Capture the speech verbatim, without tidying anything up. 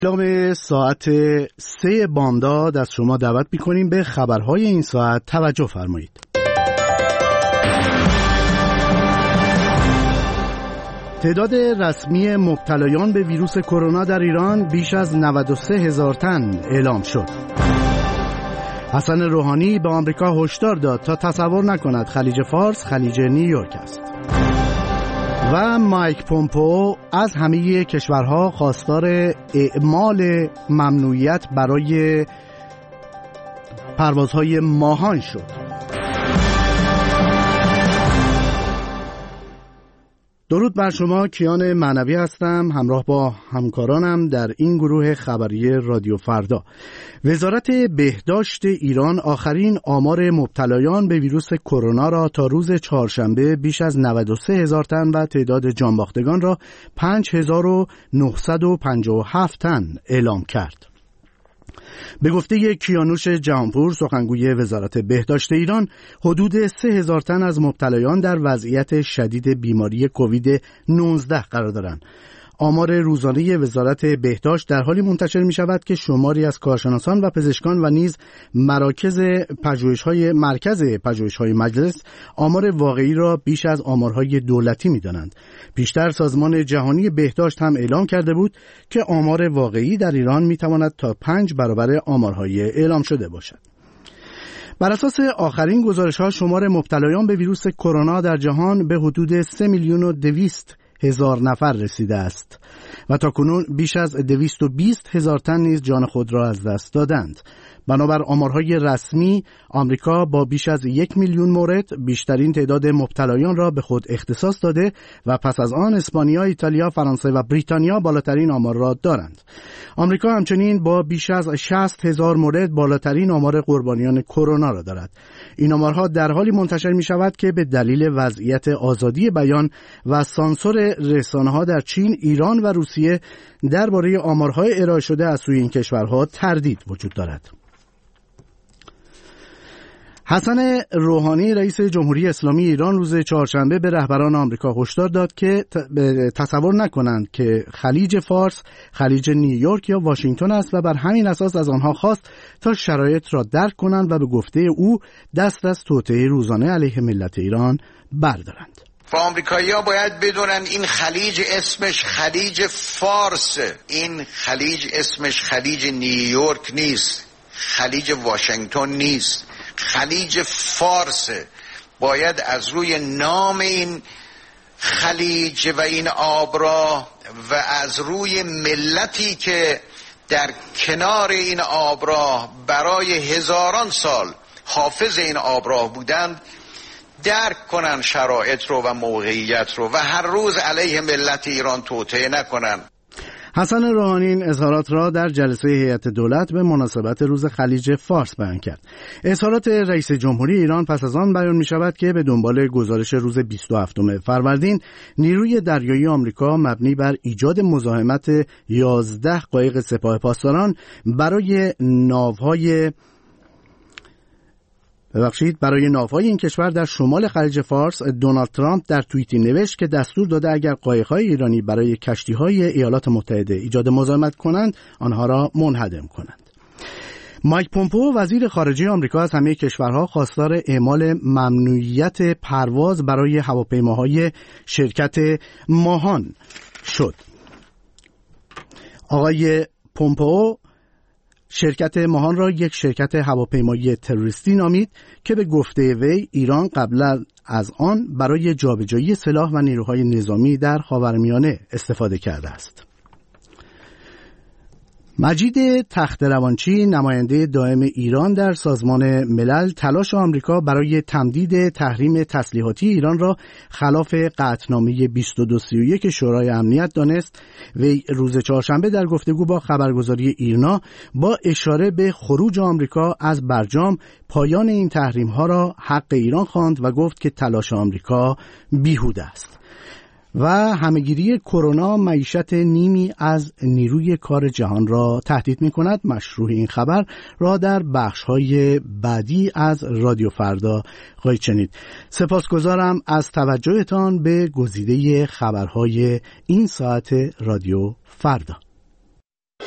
اعلام ساعت سه بامداد از شما دعوت می‌کنیم به خبرهای این ساعت توجه فرمایید. تعداد رسمی مبتلایان به ویروس کرونا در ایران بیش از نود و سه هزار تن اعلام شد. حسن روحانی به آمریکا هشدار داد تا تصور نکند خلیج فارس خلیج نیویورک است. و مایک پومپئو از همه کشورها خواستار اعمال ممنوعیت برای پروازهای ماهان شد. درود بر شما، کیان معنوی هستم، همراه با همکارانم در این گروه خبری رادیو فردا. وزارت بهداشت ایران آخرین آمار مبتلایان به ویروس کرونا را تا روز چهارشنبه بیش از نود و سه هزار تن و تعداد جانباختگان را پنج هزار و نهصد و پنجاه و هفت تن اعلام کرد. به گفته کیانوش جهانپور، سخنگوی وزارت بهداشت ایران، حدود سه هزار تن از مبتلایان در وضعیت شدید بیماری کووید نوزده قرار دارند. آمار روزانه وزارت بهداشت در حالی منتشر می شود که شماری از کارشناسان و پزشکان و نیز مراکز پژوهش‌های مرکز پژوهش‌های مجلس آمار واقعی را بیش از آمارهای دولتی می دانند. پیشتر سازمان جهانی بهداشت هم اعلام کرده بود که آمار واقعی در ایران می تواند تا پنج برابر آمارهای اعلام شده باشد. بر اساس آخرین گزارش‌ها شمار مبتلایان به ویروس کرونا در جهان به حدود سه میلیون و دویست هزار نفر رسیده است و تاکنون بیش از دویست و بیست هزار تن نیز جان خود را از دست دادند. بنابر آمارهای رسمی، آمریکا با بیش از یک میلیون مورد بیشترین تعداد مبتلایان را به خود اختصاص داده و پس از آن اسپانیا، ایتالیا، فرانسه و بریتانیا بالاترین آمار را دارند. آمریکا همچنین با بیش از شصت هزار مورد بالاترین آمار قربانیان کرونا را دارد. این آمارها در حالی منتشر می شود که به دلیل وضعیت آزادی بیان و سانسور رسانه‌ها در چین، ایران و روسیه درباره آمارهای ارائه شده از سوی این کشورها تردید وجود دارد. حسن روحانی رئیس جمهوری اسلامی ایران روز چهارشنبه به رهبران آمریکا هشدار داد که تصور نکنند که خلیج فارس خلیج نیویورک یا واشنگتن است و بر همین اساس از آنها خواست تا شرایط را درک کنند و به گفته او دست از توطئه روزانه علیه ملت ایران بردارند. و آمریکایی‌ها باید بدونن این خلیج اسمش خلیج فارس، این خلیج اسمش خلیج نیویورک نیست، خلیج واشنگتن نیست، خلیج فارس. باید از روی نام این خلیج و این آبراه و از روی ملتی که در کنار این آبراه برای هزاران سال حافظ این آبراه بودند درک کنن شرایط رو و موقعیت رو و هر روز علیه ملت ایران توطئه نکنن. حسن روحانی این اظهارات را در جلسه هیئت دولت به مناسبت روز خلیج فارس بیان کرد. اظهارات رئیس جمهوری ایران پس از آن بیان می شود که به دنبال گزارش روز بیست و هفتم فروردین نیروی دریایی آمریکا مبنی بر ایجاد مزاحمت یازده قایق سپاه پاسداران برای ناوهای ببخشید برای ناوهای این کشور در شمال خلیج فارس، دونالد ترامپ در توییتی نوشت که دستور داده اگر قایق‌های ایرانی برای کشتی‌های ایالات متحده ایجاد مزاحمت کنند آنها را منهدم کنند. مایک پومپئو وزیر خارجه آمریکا از همه کشورها خواستار اعمال ممنوعیت پرواز برای هواپیماهای شرکت ماهان شد. آقای پومپئو شرکت ماهان را یک شرکت هواپیمایی تروریستی نامید که به گفته وی ایران قبل از آن برای جابجایی سلاح و نیروهای نظامی در خاورمیانه استفاده کرده است. مجید تخت‌روانچی نماینده دائم ایران در سازمان ملل تلاش آمریکا برای تمدید تحریم تسلیحاتی ایران را خلاف قطعنامه بیست و دو سی و یک شورای امنیت دانست. وی روز چهارشنبه در گفتگو با خبرگزاری ایرنا با اشاره به خروج آمریکا از برجام پایان این تحریم ها را حق ایران خواند و گفت که تلاش آمریکا بیهوده است. و همهگیری کرونا معیشت نیمی از نیروی کار جهان را تهدید می کند. مشروع این خبر را در بخش‌های بعدی از رادیو فردا خواهید شنید. سپاسگزارم از توجهتان به گزیده خبرهای این ساعت رادیو فردا.